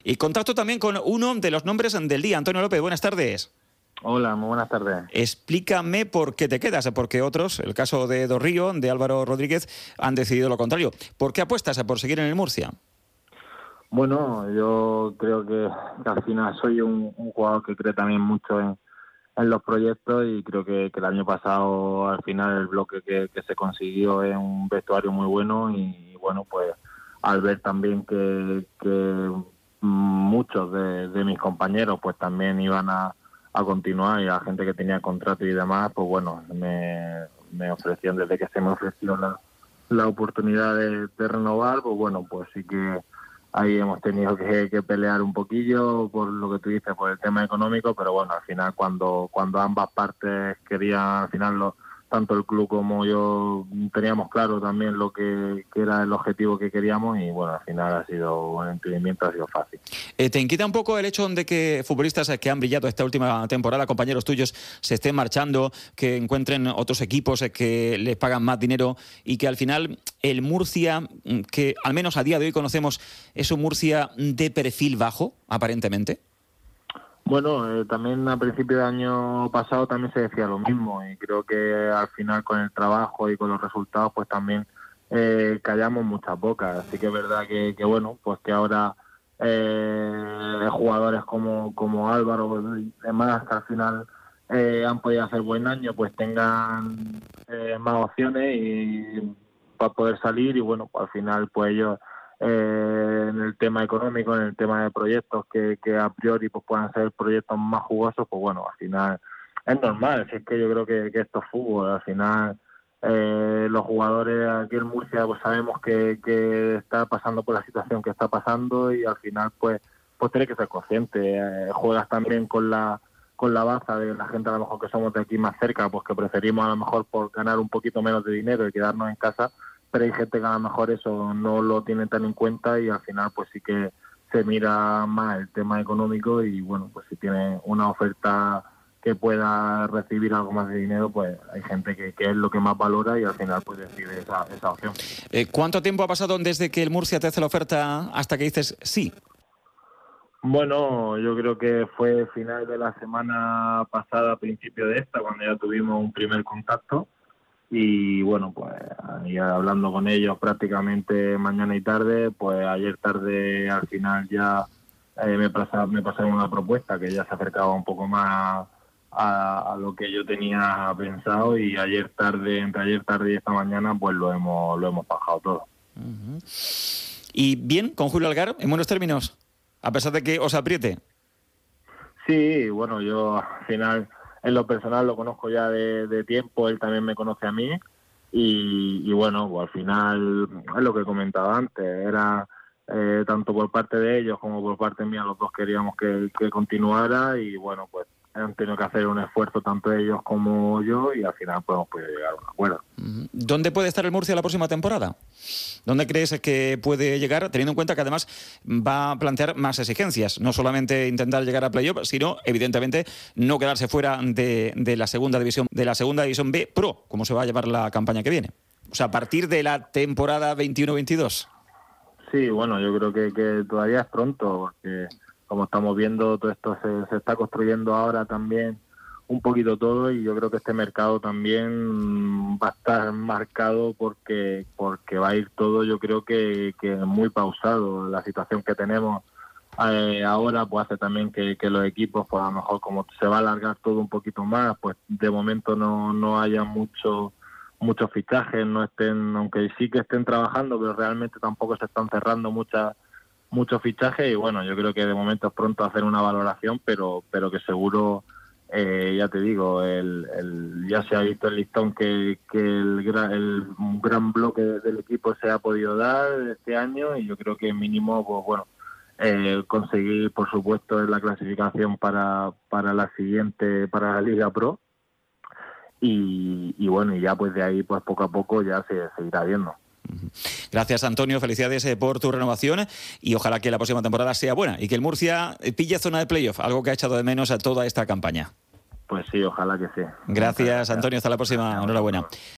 Y contacto también con uno de los nombres del día. Antonio López, buenas tardes. Hola, muy buenas tardes. Explícame por qué te quedas, porque otros, el caso de Dorrío, de Álvaro Rodríguez, han decidido lo contrario. ¿Por qué apuestas por seguir en el Murcia? Bueno, yo creo que al final soy un jugador que cree también mucho en los proyectos y creo que el año pasado al final el bloque que se consiguió es un vestuario muy bueno y bueno, pues al ver también que muchos de mis compañeros pues también iban a continuar y la gente que tenía contrato y demás, pues bueno, me ofrecieron desde que se me ofreció la oportunidad de renovar, pues bueno, pues sí que ahí hemos tenido que pelear un poquillo por lo que tú dices, por el tema económico, pero bueno, al final cuando ambas partes querían, al final tanto el club como yo teníamos claro también lo que era el objetivo que queríamos y bueno, al final ha sido un entendimiento, ha sido fácil. ¿Te inquieta un poco el hecho de que futbolistas que han brillado esta última temporada, compañeros tuyos, se estén marchando, que encuentren otros equipos que les pagan más dinero y que al final el Murcia, que al menos a día de hoy conocemos, es un Murcia de perfil bajo, aparentemente? Bueno, también a principio del año pasado también se decía lo mismo y creo que al final con el trabajo y con los resultados pues también callamos muchas bocas. Así que es verdad que bueno, pues que ahora jugadores como Álvaro y demás que al final han podido hacer buen año pues tengan más opciones y para poder salir y bueno, pues al final pues ellos en el tema económico, en el tema de proyectos que a priori pues puedan ser proyectos más jugosos, pues bueno, al final es normal, si es que yo creo que esto es fútbol, al final los jugadores aquí en Murcia pues sabemos que está pasando por la situación que está pasando y al final pues tienes que ser consciente, juegas también con la baza de la gente a lo mejor que somos de aquí más cerca, pues que preferimos a lo mejor por ganar un poquito menos de dinero y quedarnos en casa, pero hay gente que a lo mejor eso no lo tiene tan en cuenta y al final pues sí que se mira más el tema económico y bueno, pues si tiene una oferta que pueda recibir algo más de dinero, pues hay gente que es lo que más valora y al final pues decide esa opción. ¿Cuánto tiempo ha pasado desde que el Murcia te hace la oferta hasta que dices sí? Bueno, yo creo que fue final de la semana pasada, principio de esta, cuando ya tuvimos un primer contacto. Y bueno, pues ya hablando con ellos prácticamente mañana y tarde, pues ayer tarde al final ya me pasaron una propuesta que ya se acercaba un poco más a lo que yo tenía pensado y entre ayer tarde y esta mañana pues lo hemos bajado todo. Uh-huh. ¿Y bien con Julio Algar, en buenos términos? A pesar de que os apriete. Sí, bueno, yo al final en lo personal lo conozco ya de tiempo, él también me conoce a mí y bueno, pues al final es lo que comentaba antes, era tanto por parte de ellos como por parte mía, los dos queríamos que continuara y bueno, pues han tenido que hacer un esfuerzo tanto ellos como yo y al final pues hemos podido llegar a un acuerdo. ¿Dónde puede estar el Murcia la próxima temporada? ¿Dónde crees que puede llegar, teniendo en cuenta que además va a plantear más exigencias? No solamente intentar llegar a playoff, sino evidentemente no quedarse fuera de la segunda división B Pro, como se va a llevar la campaña que viene. O sea, a partir de la temporada 21-22. Sí, bueno, yo creo que todavía es pronto, porque como estamos viendo, todo esto se está construyendo ahora también un poquito todo y yo creo que este mercado también va a estar marcado porque va a ir todo, yo creo que muy pausado. La situación que tenemos ahora pues hace también que los equipos, pues a lo mejor como se va a alargar todo un poquito más, pues de momento no haya muchos fichajes, no estén, aunque sí que estén trabajando, pero realmente tampoco se están cerrando muchos fichajes y bueno, yo creo que de momento es pronto hacer una valoración, pero que seguro, ya te digo, ya se ha visto el listón que el gran bloque del equipo se ha podido dar este año y yo creo que mínimo, pues bueno, conseguir por supuesto la clasificación para la siguiente, para la Liga Pro y bueno, y ya pues de ahí pues poco a poco ya se irá viendo. Gracias, Antonio, felicidades por tu renovación y ojalá que la próxima temporada sea buena y que el Murcia pille zona de playoff, algo que ha echado de menos a toda esta campaña. Pues sí, ojalá que sí. Gracias, Antonio, hasta la próxima, enhorabuena.